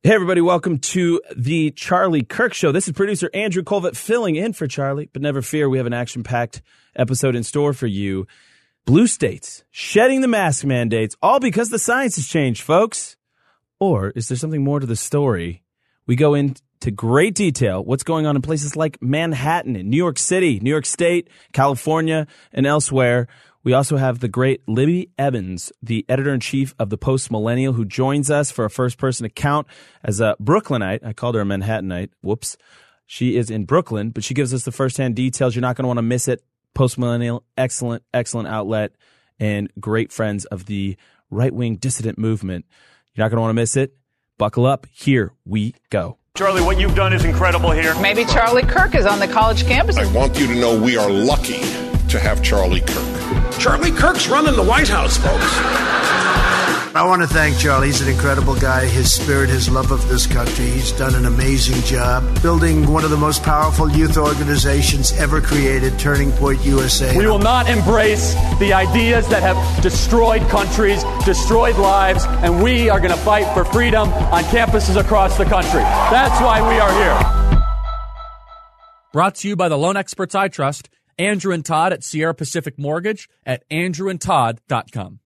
Hey, everybody, welcome to the Charlie Kirk Show. This is producer Andrew Colvett filling in for Charlie, but never fear, we have an action-packed episode in store for you. Blue states shedding the mask mandates, all because the science has changed, folks. Or is there something more to the story? We go into great detail what's going on in places like Manhattan, in New York City, New York State, California, and elsewhere. We also have the great Libby Evans, the editor-in-chief of the Post Millennial, who joins us for a first-person account as a Brooklynite. I called her a Manhattanite. Whoops. She is in Brooklyn, but she gives us the first-hand details. You're not going to want to miss it. Post Millennial, excellent outlet, and great friends of the right-wing dissident movement. You're not going to want to miss it. Buckle up. Here we go. Charlie, what you've done is incredible here. Maybe Charlie Kirk is on the college campus. I want you to know we are lucky to have Charlie Kirk. Charlie Kirk's running the White House, folks. I want to thank Charlie. He's an incredible guy. His spirit, his love of this country. He's done an amazing job building one of the most powerful youth organizations ever created, Turning Point USA. We will not embrace the ideas that have destroyed countries, destroyed lives, and we are going to fight for freedom on campuses across the country. That's why we are here. Brought to you by the loan experts I trust, Andrew and Todd at Sierra Pacific Mortgage at andrewandtodd.com.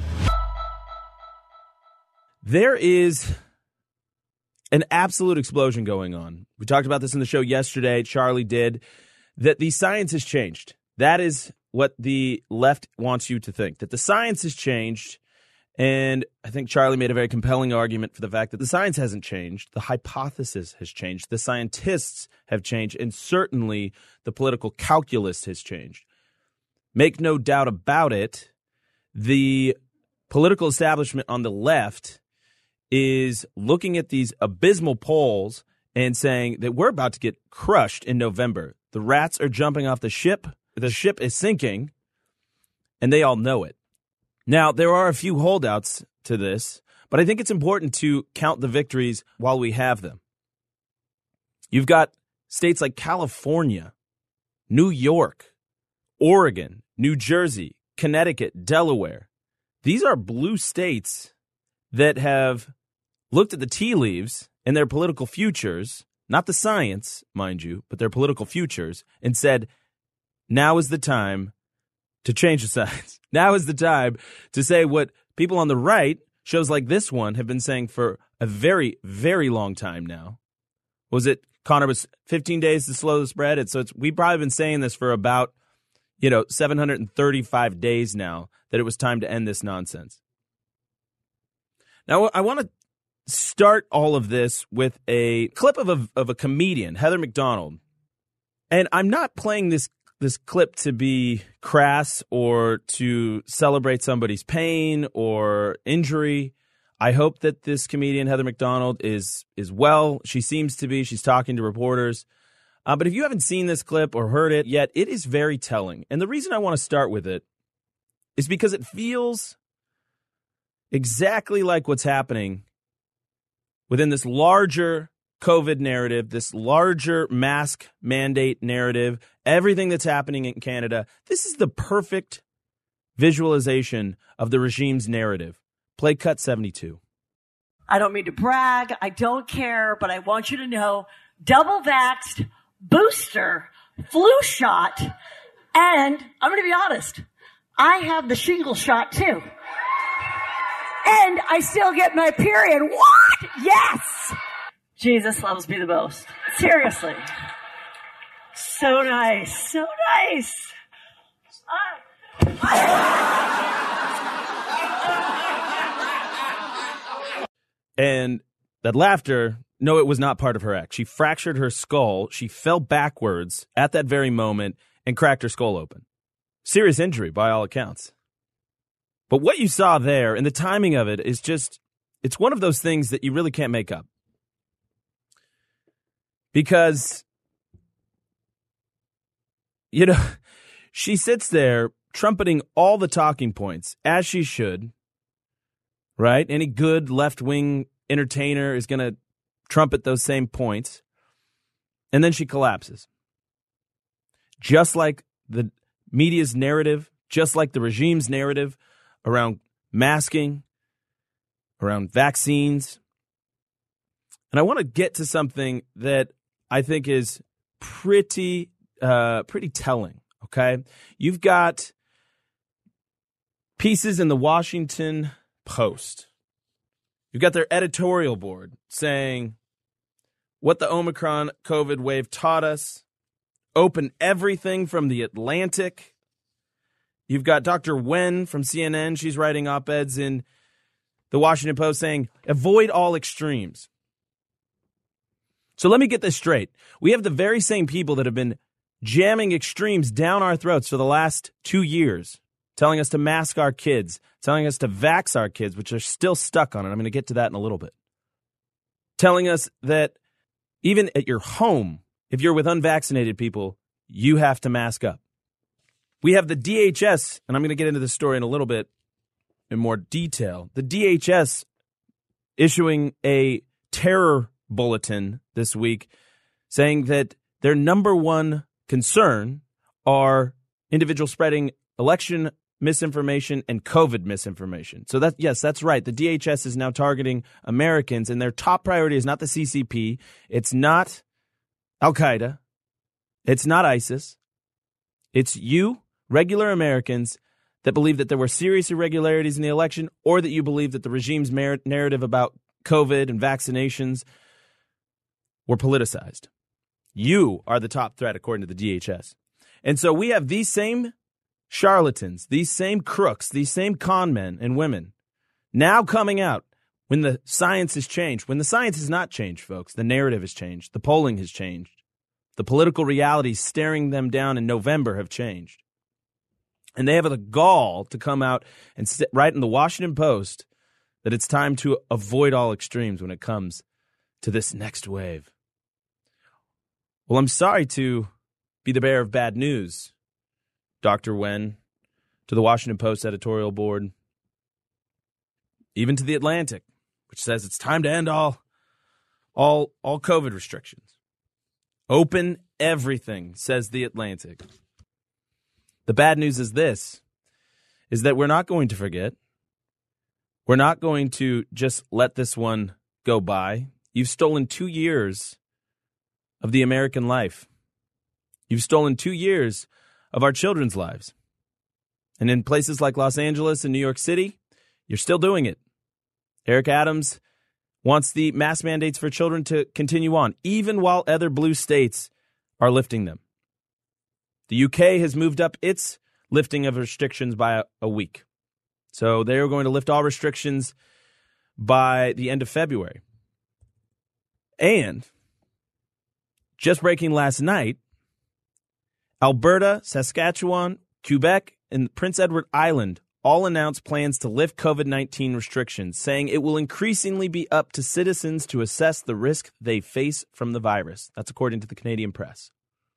There is an absolute explosion going on. We talked about this in the show yesterday. Charlie did. That the science has changed. That is what the left wants you to think, that the science has changed. And I think Charlie made a very compelling argument for the fact that the science hasn't changed. The hypothesis has changed. The scientists have changed. And certainly the political calculus has changed. Make no doubt about it, the political establishment on the left is looking at these abysmal polls and saying that we're about to get crushed in November. The rats are jumping off the ship. The ship is sinking, and they all know it. Now, there are a few holdouts to this, but I think it's important to count the victories while we have them. You've got states like California, New York, Oregon, New Jersey, Connecticut, Delaware. These are blue states that have looked at the tea leaves and their political futures, not the science, mind you, but their political futures, and said, now is the time to change the science. Now is the time to say what people on the right, shows like this one, have been saying for a very, very long time now. Was it, Connor, was 15 days to slow the spread? We've probably been saying this for about, 735 days now, that it was time to end this nonsense. Now, I want to start all of this with a clip of a comedian, Heather McDonald. And I'm not playing this clip to be crass or to celebrate somebody's pain or injury. I hope that this comedian, Heather McDonald, is well. She seems to be. She's talking to reporters. But if you haven't seen this clip or heard it yet, it is very telling. And the reason I want to start with it is because it feels exactly like what's happening within this larger COVID narrative, this larger mask mandate narrative, everything that's happening in Canada. This is the perfect visualization of the regime's narrative. Play cut 72. I don't mean to brag. I don't care, but I want you to know, double vaxxed, booster, flu shot, and I'm going to be honest, I have the shingle shot too. And I still get my period. What? Yes! Jesus loves me the most. Seriously. So nice. So nice. And that laughter, no, it was not part of her act. She fractured her skull. She fell backwards at that very moment and cracked her skull open. Serious injury by all accounts. But what you saw there and the timing of it is just, it's one of those things that you really can't make up. Because, she sits there trumpeting all the talking points, as she should, right? Any good left-wing entertainer is going to trumpet those same points. And then she collapses. Just like the media's narrative, just like the regime's narrative around masking, around vaccines, And I want to get to something that I think is pretty telling, okay? You've got pieces in the Washington Post. You've got their editorial board saying what the Omicron COVID wave taught us, open everything from the Atlantic. You've got Dr. Wen from CNN. She's writing op-eds in the Washington Post saying, avoid all extremes. So let me get this straight. We have the very same people that have been jamming extremes down our throats for the last 2 years, telling us to mask our kids, telling us to vax our kids, which are still stuck on it. I'm going to get to that in a little bit. Telling us that even at your home, if you're with unvaccinated people, you have to mask up. We have the DHS, and I'm going to get into this story in a little bit in more detail. The DHS issuing a terror bulletin this week saying that their number one concern are individuals spreading election misinformation and COVID misinformation. So that's right. The DHS is now targeting Americans, and their top priority is not the CCP. It's not Al-Qaeda. It's not ISIS. It's you, regular Americans, that believe that there were serious irregularities in the election, or that you believe that the regime's narrative about COVID and vaccinations were politicized. You are the top threat, according to the DHS. And so we have these same charlatans, these same crooks, these same con men and women now coming out when the science has changed. When the science has not changed, folks, the narrative has changed. The polling has changed. The political realities staring them down in November have changed. And they have the gall to come out and write in the Washington Post that it's time to avoid all extremes when it comes to this next wave. Well, I'm sorry to be the bearer of bad news, Dr. Wen, to the Washington Post editorial board, even to the Atlantic, which says it's time to end all COVID restrictions. Open everything, says the Atlantic. The bad news is this, is that we're not going to forget. We're not going to just let this one go by. You've stolen 2 years of the American life. You've stolen 2 years of our children's lives. And in places like Los Angeles and New York City, you're still doing it. Eric Adams wants the mask mandates for children to continue on, even while other blue states are lifting them. The UK has moved up its lifting of restrictions by a week. So they are going to lift all restrictions by the end of February. And just breaking last night, Alberta, Saskatchewan, Quebec, and Prince Edward Island all announced plans to lift COVID-19 restrictions, saying it will increasingly be up to citizens to assess the risk they face from the virus. That's according to the Canadian press.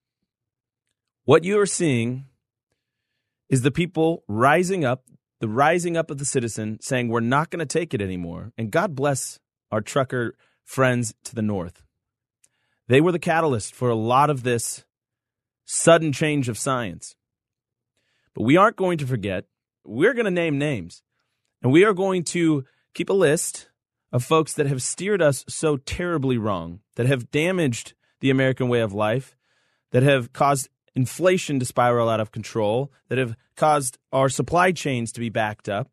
What you are seeing is the people rising up, the rising up of the citizen, saying we're not going to take it anymore. And God bless our trucker friends to the north. They were the catalyst for a lot of this sudden change of science. But we aren't going to forget. We're going to name names. And we are going to keep a list of folks that have steered us so terribly wrong, that have damaged the American way of life, that have caused inflation to spiral out of control, that have caused our supply chains to be backed up,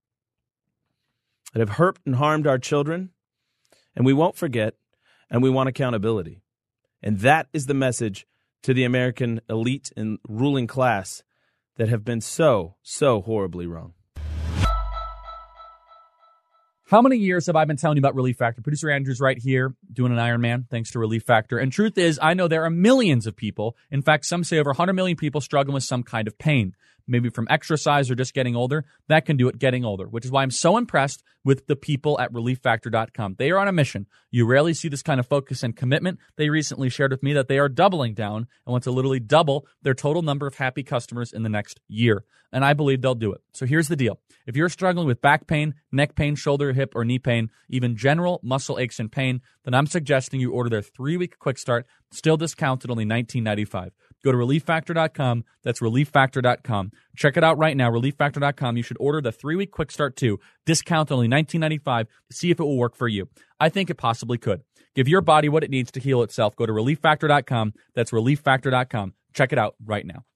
that have hurt and harmed our children. And we won't forget, and we want accountability. And that is the message to the American elite and ruling class that have been so horribly wrong. How many years have I been telling you about Relief Factor? Producer Andrew's right here doing an Ironman thanks to Relief Factor. And truth is, I know there are millions of people, in fact, some say over 100 million people struggling with some kind of pain. Maybe from exercise or just getting older. That can do it getting older, which is why I'm so impressed with the people at ReliefFactor.com. They are on a mission. You rarely see this kind of focus and commitment. They recently shared with me that they are doubling down and want to literally double their total number of happy customers in the next year. And I believe they'll do it. So here's the deal. If you're struggling with back pain, neck pain, shoulder, hip, or knee pain, even general muscle aches and pain, then I'm suggesting you order their 3-week quick start, still discounted only $19.95. Go to ReliefFactor.com. That's ReliefFactor.com. Check it out right now, ReliefFactor.com. You should order the 3-week quick start too. Discount only $19.95. See if it will work for you. I think it possibly could. Give your body what it needs to heal itself. Go to ReliefFactor.com. That's ReliefFactor.com. Check it out right now.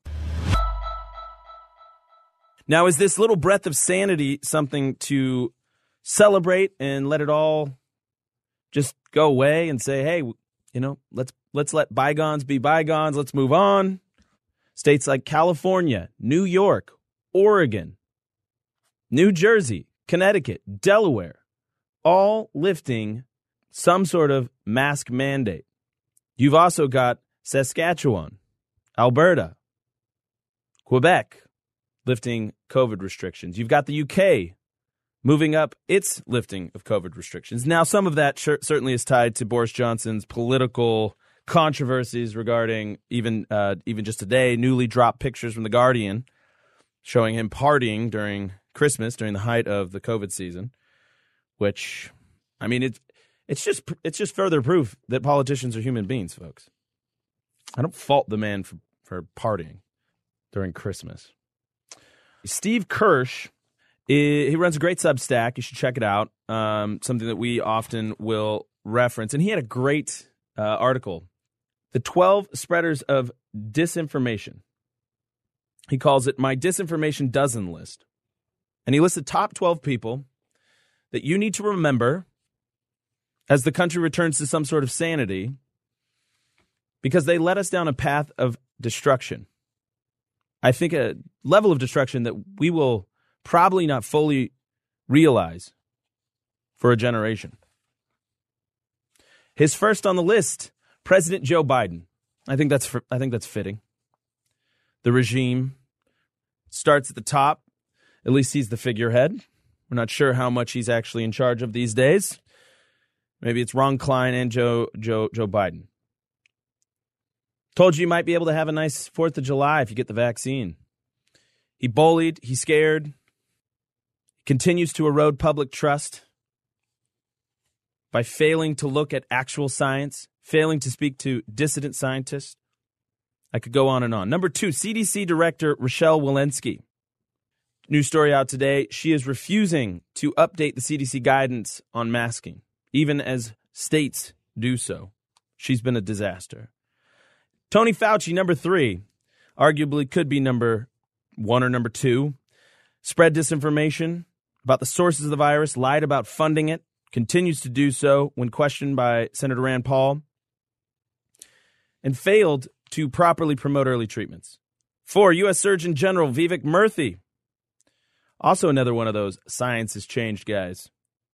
Now, is this little breath of sanity something to celebrate and let it all just go away and say, hey, let's let bygones be bygones. Let's move on. States like California, New York, Oregon, New Jersey, Connecticut, Delaware, all lifting some sort of mask mandate. You've also got Saskatchewan, Alberta, Quebec lifting COVID restrictions. You've got the UK moving up its lifting of COVID restrictions. Now, some of that certainly is tied to Boris Johnson's political controversies regarding even just today, newly dropped pictures from The Guardian showing him partying during Christmas, during the height of the COVID season, which, I mean, it's just further proof that politicians are human beings, folks. I don't fault the man for partying during Christmas. Steve Kirsch, he runs a great Substack. You should check it out. Something that we often will reference. And he had a great article, The 12 Spreaders of Disinformation. He calls it My Disinformation Dozen List. And he lists the top 12 people that you need to remember as the country returns to some sort of sanity because they led us down a path of destruction. I think a level of destruction that we will probably not fully realize for a generation. His first on the list, President Joe Biden. I think that's fitting. The regime starts at the top. At least he's the figurehead. We're not sure how much he's actually in charge of these days. Maybe it's Ron Klein and Joe Biden. Told you might be able to have a nice 4th of July if you get the vaccine. He bullied, he scared, continues to erode public trust by failing to look at actual science, failing to speak to dissident scientists. I could go on and on. Number 2, CDC Director Rochelle Walensky. New story out today. She is refusing to update the CDC guidance on masking, even as states do so. She's been a disaster. Tony Fauci, number 3, arguably could be number 1 or number 2. Spread disinformation about the sources of the virus, lied about funding it, continues to do so when questioned by Senator Rand Paul, and failed to properly promote early treatments. 4, U.S. Surgeon General Vivek Murthy. Also another one of those science has changed guys.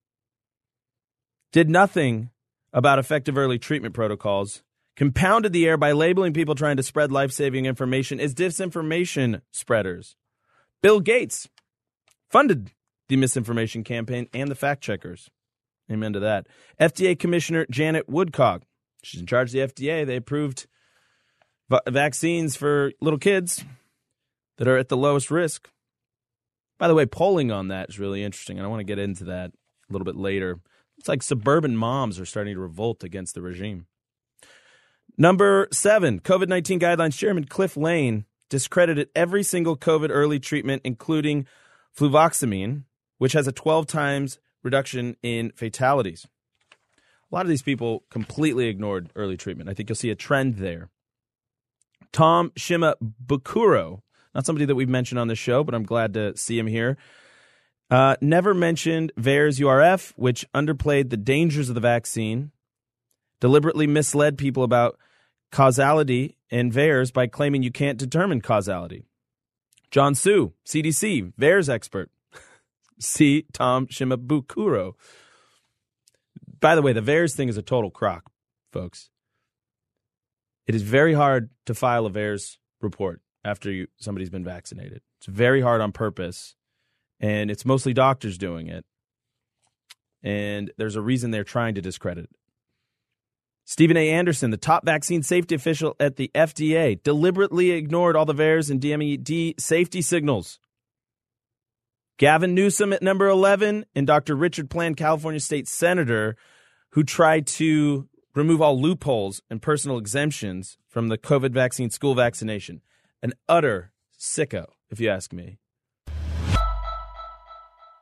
Did nothing about effective early treatment protocols, compounded the air by labeling people trying to spread life-saving information as disinformation spreaders. Bill Gates funded the misinformation campaign and the fact-checkers. Amen to that. FDA Commissioner Janet Woodcock. She's in charge of the FDA. They approved vaccines for little kids that are at the lowest risk. By the way, polling on that is really interesting, and I want to get into that a little bit later. It's like suburban moms are starting to revolt against the regime. Number 7, COVID-19 Guidelines Chairman Cliff Lane discredited every single COVID early treatment, including fluvoxamine, which has a 12 times reduction in fatalities. A lot of these people completely ignored early treatment. I think you'll see a trend there. Tom Shimabukuro, not somebody that we've mentioned on the show, but I'm glad to see him here, never mentioned VAERS-URF, which underplayed the dangers of the vaccine, deliberately misled people about causality in VAERS by claiming you can't determine causality. John Su, CDC, VAERS expert. See Tom Shimabukuro. By the way, the VAERS thing is a total crock, folks. It is very hard to file a VAERS report after somebody's been vaccinated. It's very hard on purpose, and it's mostly doctors doing it. And there's a reason they're trying to discredit it. Stephen A. Anderson, the top vaccine safety official at the FDA, deliberately ignored all the VAERS and DMED safety signals. Gavin Newsom at number 11, and Dr. Richard Plant, California State Senator, who tried to remove all loopholes and personal exemptions from the COVID vaccine school vaccination. An utter sicko, if you ask me.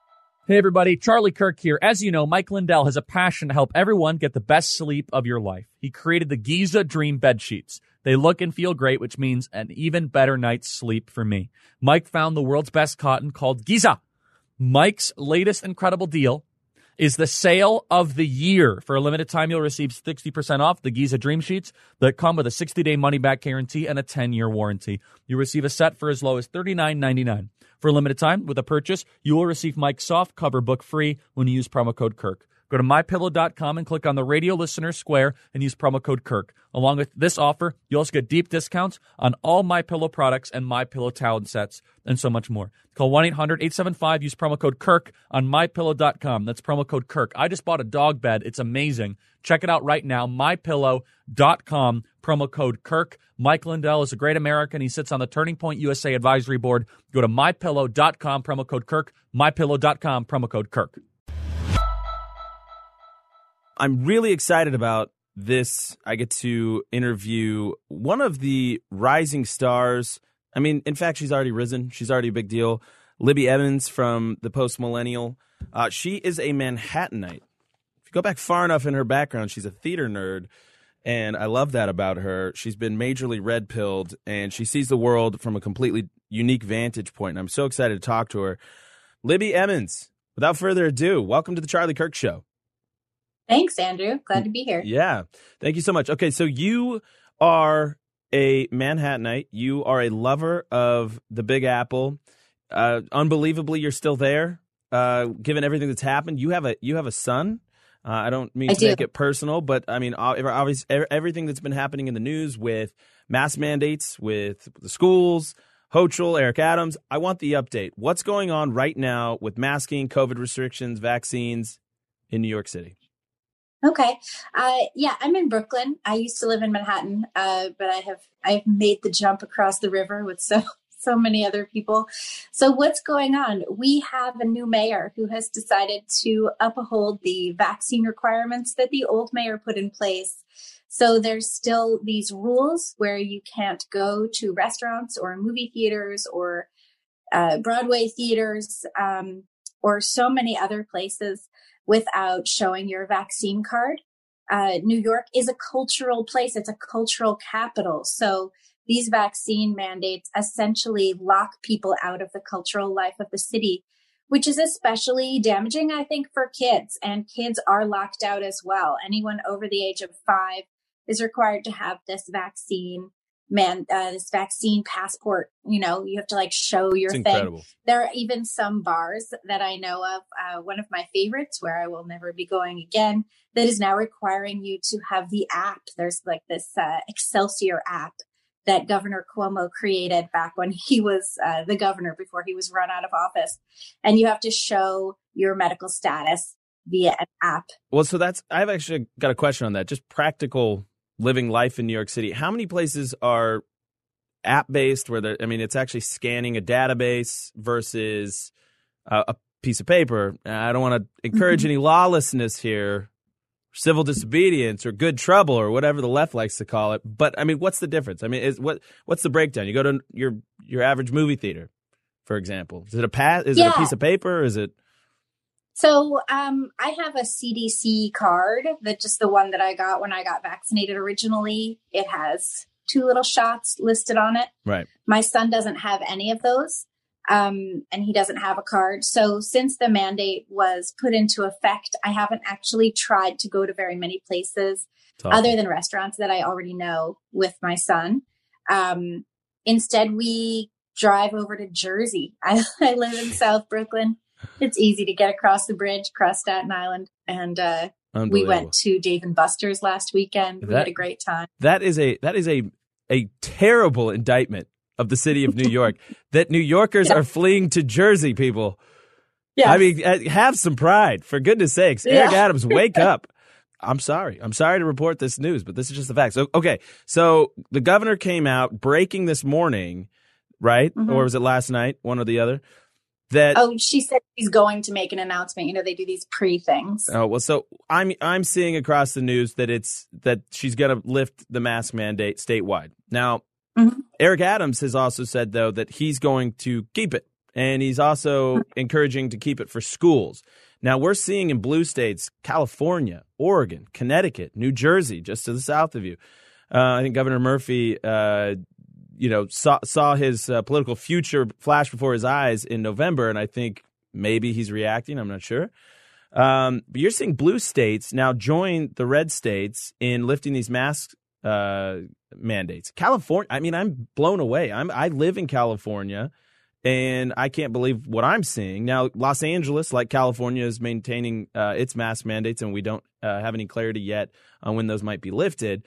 Hey, everybody. Charlie Kirk here. As you know, Mike Lindell has a passion to help everyone get the best sleep of your life. He created the Giza Dream Bed Sheets. They look and feel great, which means an even better night's sleep for me. Mike found the world's best cotton called Giza. Mike's latest incredible deal is the sale of the year. For a limited time, you'll receive 60% off the Giza Dream Sheets that come with a 60-day money-back guarantee and a 10-year warranty. You'll receive a set for as low as $39.99. For a limited time, with a purchase, you will receive Mike's soft cover book free when you use promo code Kirk. Go to MyPillow.com and click on the radio listener square and use promo code Kirk. Along with this offer, you also get deep discounts on all MyPillow products and MyPillow towel sets and so much more. Call 1-800-875, use promo code Kirk on MyPillow.com. That's promo code Kirk. I just bought a dog bed. It's amazing. Check it out right now, MyPillow.com, promo code Kirk. Mike Lindell is a great American. He sits on the Turning Point USA Advisory Board. Go to MyPillow.com, promo code Kirk, MyPillow.com, promo code Kirk. I'm really excited about this. I get to interview one of the rising stars. I mean, in fact, she's already risen. She's already a big deal. Libby Evans from the Post Millennial. She is a Manhattanite. If you go back far enough in her background, she's a theater nerd, and I love that about her. She's been majorly red-pilled, and she sees the world from a completely unique vantage point, and I'm so excited to talk to her. Libby Evans, without further ado, welcome to the Charlie Kirk Show. Thanks, Andrew. Glad to be here. Yeah. Thank you so much. Okay, so you are a Manhattanite. You are a lover of the Big Apple. Unbelievably, you're still there, given everything that's happened. You have a son. I don't mean to make it personal, but I mean, obviously, everything that's been happening in the news with mask mandates, with the schools, Hochul, Eric Adams. I want the update. What's going on right now with masking, COVID restrictions, vaccines in New York City? Okay. Yeah, I'm in Brooklyn. I used to live in Manhattan, but I've made the jump across the river with so many other people. So what's going on? We have a new mayor who has decided to uphold the vaccine requirements that the old mayor put in place. So there's still these rules where you can't go to restaurants or movie theaters or Broadway theaters or so many other places without showing your vaccine card. New York is a cultural place. It's a cultural capital. So these vaccine mandates essentially lock people out of the cultural life of the city, which is especially damaging, I think, for kids. And kids are locked out as well. Anyone over the age of 5 is required to have this vaccine this vaccine passport. You know, you have to show your thing. Incredible. There are even some bars that I know of. One of my favorites, where I will never be going again, that is now requiring you to have the app. There's this Excelsior app that Governor Cuomo created back when he was the governor, before he was run out of office. And you have to show your medical status via an app. Well, so I've actually got a question on that. Just practical living life in New York City. How many places are app-based where it's actually scanning a database versus a piece of paper? I don't want to encourage any lawlessness here, civil disobedience or good trouble or whatever the left likes to call it. But I mean, what's the difference? I mean, what's the breakdown? You go to your average movie theater, for example. Is it it a piece of paper? Or is it? So I have a CDC card, just the one that I got when I got vaccinated originally. It has 2 little shots listed on it. Right. My son doesn't have any of those, and he doesn't have a card. So since the mandate was put into effect, I haven't actually tried to go to very many places other than restaurants that I already know with my son. Instead, we drive over to Jersey. I live in South Brooklyn. It's easy to get across the bridge, across Staten Island. And we went to Dave & Buster's last weekend. We had a great time. That is a terrible indictment of the city of New York, that New Yorkers are fleeing to Jersey, people. Yeah. I mean, have some pride, for goodness sakes. Eric Adams, wake up. I'm sorry. I'm sorry to report this news, but this is just the facts. So, okay, so the governor came out breaking this morning, right? Mm-hmm. Or was it last night, one or the other? She said she's going to make an announcement. You know, they do these pre-things. Oh, well, so I'm seeing across the news that she's going to lift the mask mandate statewide. Now, Eric Adams has also said, though, that he's going to keep it and he's also encouraging to keep it for schools. Now, we're seeing in blue states, California, Oregon, Connecticut, New Jersey, just to the south of you. I think Governor Murphy, saw his political future flash before his eyes in November, and I think maybe he's reacting. I'm not sure. But you're seeing blue states now join the red states in lifting these mask mandates. California, I mean, I'm blown away. I live in California, and I can't believe what I'm seeing. Now, Los Angeles, like California, is maintaining its mask mandates, and we don't have any clarity yet on when those might be lifted.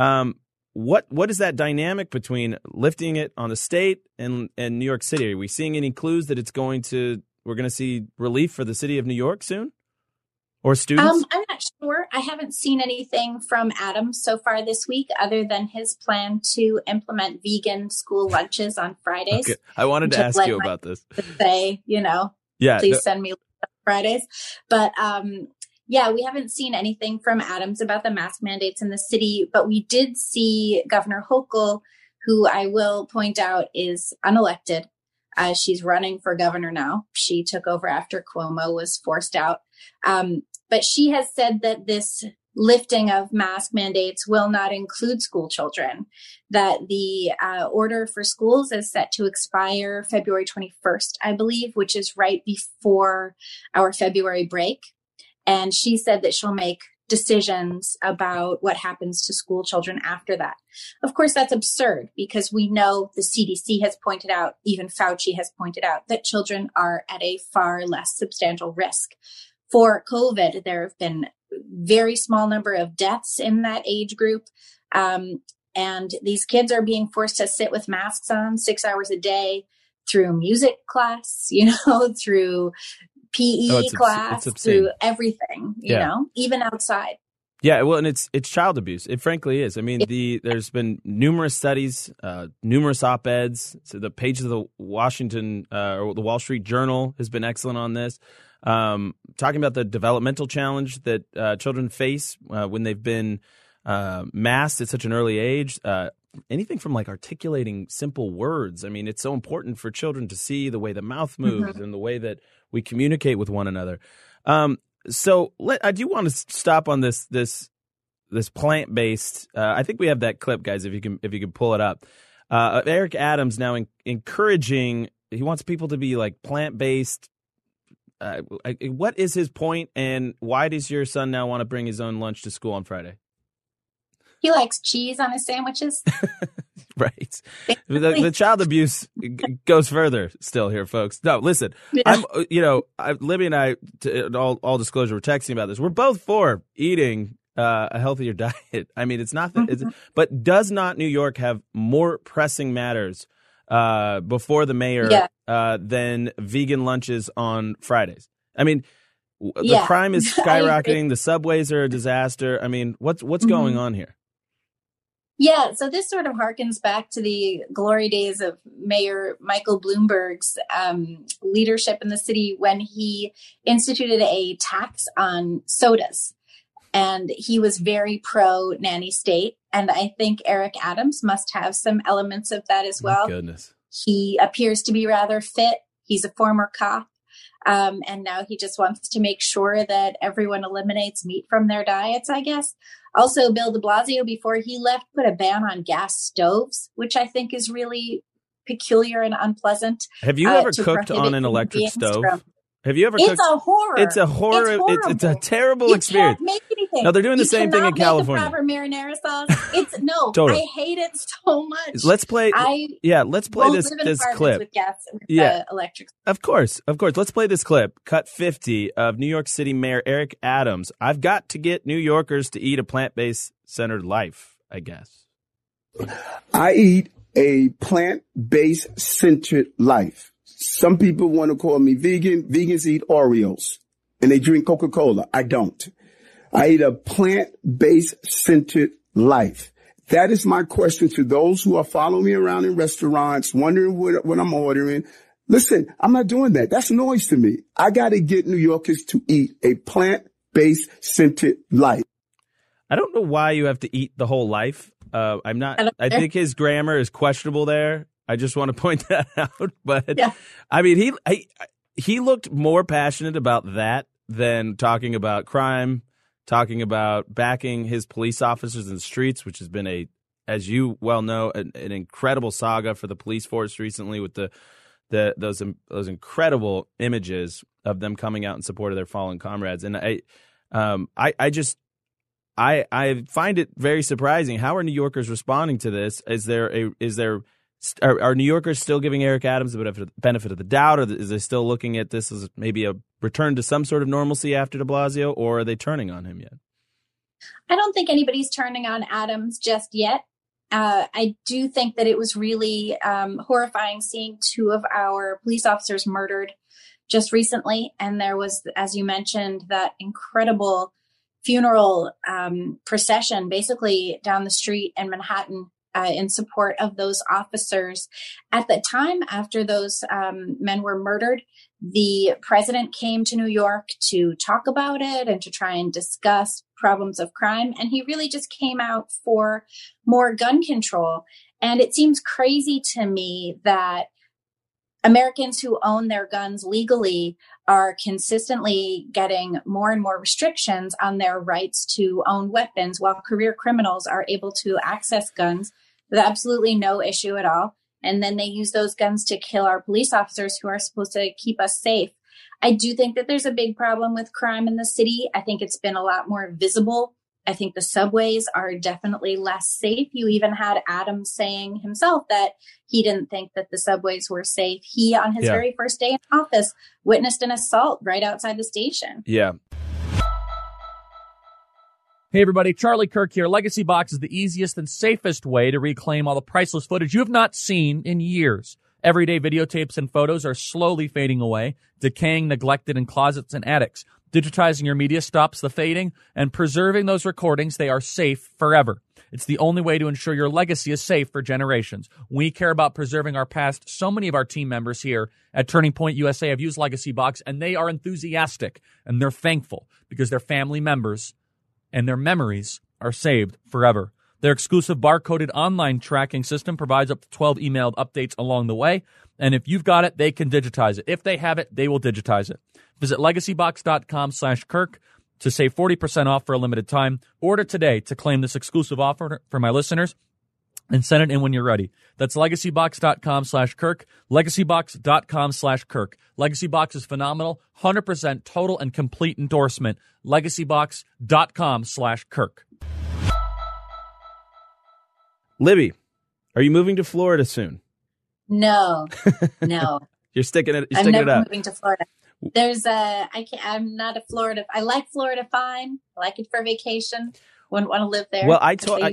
What is that dynamic between lifting it on the state and New York City? Are we seeing any clues that we're going to see relief for the city of New York soon? Or students? I'm not sure. I haven't seen anything from Adams so far this week other than his plan to implement vegan school lunches on Fridays. Okay. I wanted to ask you about this. Say, please send me Fridays. But we haven't seen anything from Adams about the mask mandates in the city. But we did see Governor Hochul, who I will point out is unelected. She's running for governor now. She took over after Cuomo was forced out. But she has said that this lifting of mask mandates will not include school children, that the order for schools is set to expire February 21st, I believe, which is right before our February break. And she said that she'll make decisions about what happens to school children after that. Of course, that's absurd because we know the CDC has pointed out, even Fauci has pointed out, that children are at a far less substantial risk. For COVID, there have been very small number of deaths in that age group. And these kids are being forced to sit with masks on 6 hours a day through music class, through PE class, through everything, even outside. Yeah, well, and it's child abuse. It frankly is. I mean, there's been numerous studies, numerous op-eds. So the pages of the Washington or the Wall Street Journal has been excellent on this, talking about the developmental challenge that children face when they've been masked at such an early age. Anything from like articulating simple words. I mean, it's so important for children to see the way the mouth moves and the way that we communicate with one another. So I do want to stop on this plant-based. I think we have that clip, guys. If you can pull it up. Eric Adams now encouraging. He wants people to be like plant-based. What is his point, and why does your son now want to bring his own lunch to school on Friday? He likes cheese on his sandwiches. Right. The child abuse goes further still here, folks. No, listen, yeah. Libby and I, all disclosure, we're texting about this. We're both for eating a healthier diet. I mean, it's not that, but does not New York have more pressing matters before the mayor than vegan lunches on Fridays? I mean, the crime is skyrocketing. The subways are a disaster. I mean, what's going on here? Yeah, so this sort of harkens back to the glory days of Mayor Michael Bloomberg's leadership in the city when he instituted a tax on sodas. And he was very pro nanny state. And I think Eric Adams must have some elements of that as well. My goodness. He appears to be rather fit. He's a former cop. And now he just wants to make sure that everyone eliminates meat from their diets, I guess. Also, Bill de Blasio, before he left, put a ban on gas stoves, which I think is really peculiar and unpleasant. Have you ever cooked on an electric stove? Have you ever cooked? It's a horror. It's a horror. It's a terrible experience. You can't make anything. No, they're doing the same thing in California. You cannot make the proper marinara sauce. Totally. I hate it so much. Let's play. Let's play this clip. With gas, with electric. Of course. Let's play this clip. Cut 50 of New York City Mayor Eric Adams. I've got to get New Yorkers to eat a plant-based centered life, I guess. I eat a plant-based centered life. Some people want to call me vegan. Vegans eat Oreos and they drink Coca-Cola. I don't. I eat a plant-based centered life. That is my question to those who are following me around in restaurants, wondering what I'm ordering. Listen, I'm not doing that. That's noise to me. I got to get New Yorkers to eat a plant-based centered life. I don't know why you have to eat the whole life. I think his grammar is questionable there. I just want to point that out. But Yeah. I mean, he looked more passionate about that than talking about crime, talking about backing his police officers in the streets, which has been as you well know, an incredible saga for the police force recently with those incredible images of them coming out in support of their fallen comrades. And I find it very surprising. How are New Yorkers responding to this? Are New Yorkers still giving Eric Adams the benefit of the doubt, or is they still looking at this as maybe a return to some sort of normalcy after de Blasio, or are they turning on him yet? I don't think anybody's turning on Adams just yet. I do think that it was really horrifying seeing two of our police officers murdered just recently. And there was, as you mentioned, that incredible funeral procession basically down the street in Manhattan in support of those officers. At the time after those men were murdered, the president came to New York to talk about it and to try and discuss problems of crime. And he really just came out for more gun control. And it seems crazy to me that Americans who own their guns legally are consistently getting more and more restrictions on their rights to own weapons, while career criminals are able to access guns with absolutely no issue at all. And then they use those guns to kill our police officers who are supposed to keep us safe. I do think that there's a big problem with crime in the city. I think it's been a lot more visible. I think the subways are definitely less safe. You even had Adams saying himself that he didn't think that the subways were safe. He, on his very first day in office, witnessed an assault right outside the station. Yeah. Hey, everybody. Charlie Kirk here. Legacy Box is the easiest and safest way to reclaim all the priceless footage you have not seen in years. Everyday videotapes and photos are slowly fading away, decaying, neglected in closets and attics. Digitizing your media stops the fading, and preserving those recordings, they are safe forever. It's the only way to ensure your legacy is safe for generations. We care about preserving our past. So many of our team members here at Turning Point USA have used Legacy Box, and they are enthusiastic, and they're thankful because their family members and their memories are saved forever. Their exclusive barcoded online tracking system provides up to 12 emailed updates along the way. And if you've got it, they can digitize it. If they have it, they will digitize it. Visit legacybox.com/Kirk to save 40% off for a limited time. Order today to claim this exclusive offer for my listeners and send it in when you're ready. That's legacybox.com/Kirk, legacybox.com/Kirk. Legacybox is phenomenal, 100% total and complete endorsement. legacybox.com/Kirk. Libby, are you moving to Florida soon? No. You're sticking it. I'm never moving to Florida. I'm not a Florida. I like Florida fine. I like it for vacation. Wouldn't want to live there. Well,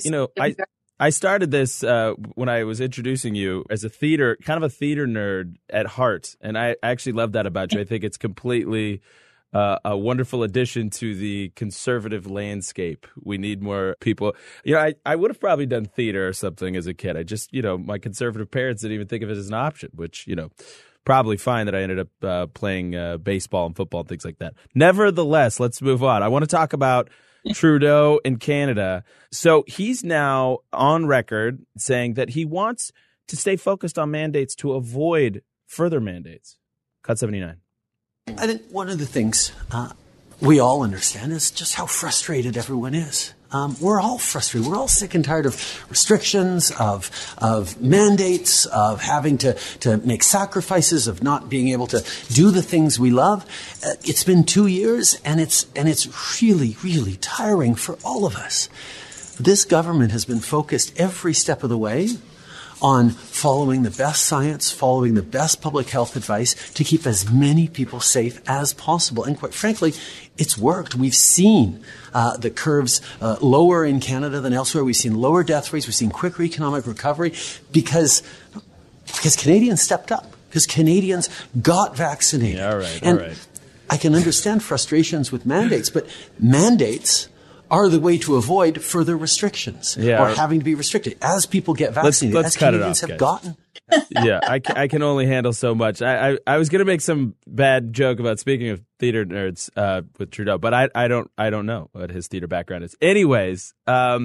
I started this when I was introducing you as a theater nerd at heart, and I actually love that about you. I think it's completely a wonderful addition to the conservative landscape. We need more people. I would have probably done theater or something as a kid. I just, my conservative parents didn't even think of it as an option, which, probably fine that I ended up playing baseball and football and things like that. Nevertheless, let's move on. I want to talk about Trudeau in Canada. So he's now on record saying that he wants to stay focused on mandates to avoid further mandates. Cut 79. I think one of the things we all understand is just how frustrated everyone is. We're all frustrated. We're all sick and tired of restrictions, of mandates, of having to make sacrifices, of not being able to do the things we love. It's been 2 years, and it's really, really tiring for all of us. This government has been focused every step of the way on following the best science, following the best public health advice to keep as many people safe as possible. And quite frankly, it's worked. We've seen the curves lower in Canada than elsewhere. We've seen lower death rates. We've seen quicker economic recovery because Canadians stepped up, because Canadians got vaccinated. Yeah, all right. I can understand frustrations with mandates, but mandates are the way to avoid further restrictions or having to be restricted. As people get vaccinated, let's as cut Canadians it off, have guys. gotten. Yeah, I can only handle so much. I was going to make some bad joke about, speaking of theater nerds, with Trudeau, but I don't know what his theater background is. Anyways,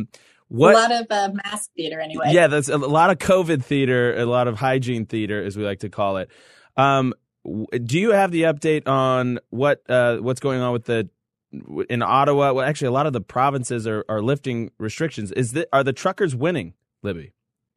A lot of mask theater, anyway. Yeah, that's a lot of COVID theater, a lot of hygiene theater, as we like to call it. Do you have the update on what's going on in Ottawa? Well, actually, a lot of the provinces are lifting restrictions. Are the truckers winning, Libby?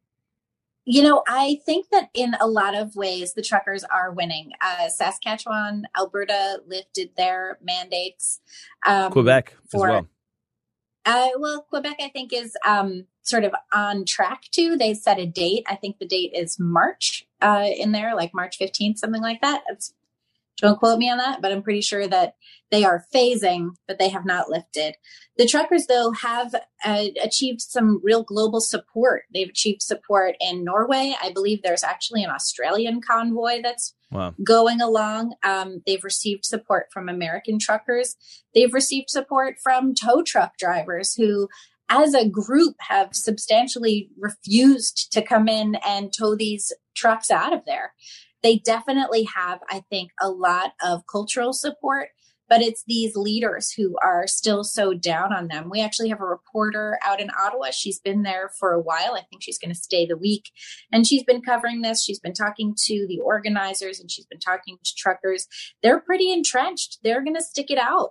I think that in a lot of ways, the truckers are winning. Saskatchewan, Alberta lifted their mandates. Quebec as well. Quebec, I think, is sort of on track to. They set a date. I think the date is March in there, like March 15th, something like that. Don't quote me on that, but I'm pretty sure that they are phasing, but they have not lifted. The truckers, though, have achieved some real global support. They've achieved support in Norway. I believe there's actually an Australian convoy that's going along. They've received support from American truckers. They've received support from tow truck drivers who, as a group, have substantially refused to come in and tow these trucks out of there. They definitely have, I think, a lot of cultural support, but it's these leaders who are still so down on them. We actually have a reporter out in Ottawa. She's been there for a while. I think she's going to stay the week. And she's been covering this. She's been talking to the organizers and she's been talking to truckers. They're pretty entrenched. They're going to stick it out.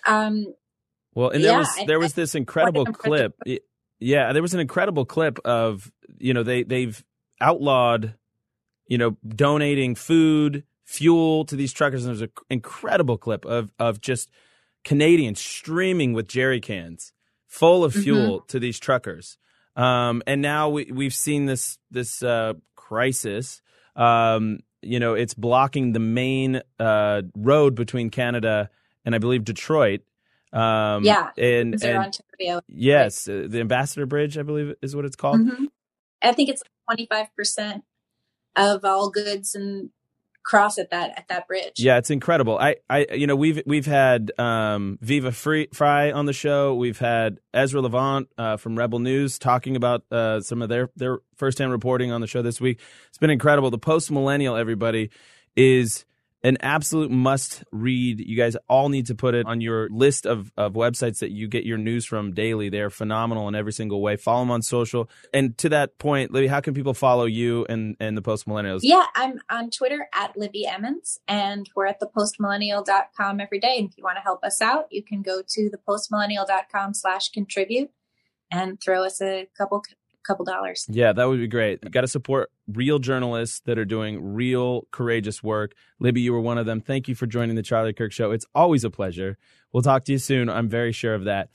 There was this incredible clip. Yeah, there was an incredible clip of, they've outlawed donating food, fuel to these truckers. And there's an incredible clip of just Canadians streaming with jerry cans full of fuel to these truckers. And now we've seen this crisis. It's blocking the main road between Canada and I believe Detroit. And Ontario. Yes, the Ambassador Bridge, I believe is what it's called. I think it's 25% of all goods and cross at that bridge. Yeah, it's incredible. We've had Viva Fry on the show. We've had Ezra Levant from Rebel News talking about some of their firsthand reporting on the show this week. It's been incredible. The Post Millennial, everybody, is an absolute must read. You guys all need to put it on your list of websites that you get your news from daily. They're phenomenal in every single way. Follow them on social. And to that point, Libby, how can people follow you and the Post Millennials? Yeah, I'm on Twitter at Libby Emmons, and we're at thepostmillennial.com every day. And if you want to help us out, you can go to thepostmillennial.com/contribute and throw us a couple dollars. Yeah, that would be great. You got to support real journalists that are doing real courageous work. Libby, you were one of them. Thank you for joining the Charlie Kirk Show. It's always a pleasure. We'll talk to you soon. I'm very sure of that.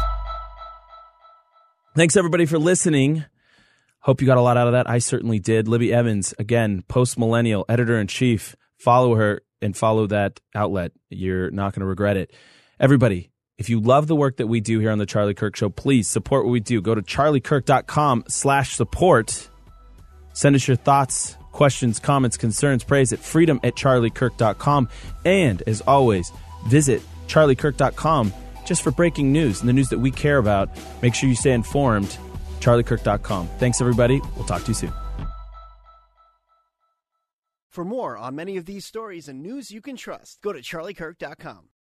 Thanks, everybody, for listening. Hope you got a lot out of that. I certainly did. Libby Emmons, again, Post Millennial, editor-in-chief. Follow her and follow that outlet. You're not going to regret it. Everybody, if you love the work that we do here on the Charlie Kirk Show, please support what we do. Go to charliekirk.com/support. Send us your thoughts, questions, comments, concerns, praise at freedom@charliekirk.com. And as always, visit charliekirk.com just for breaking news and the news that we care about. Make sure you stay informed. charliekirk.com. Thanks, everybody. We'll talk to you soon. For more on many of these stories and news you can trust, go to charliekirk.com.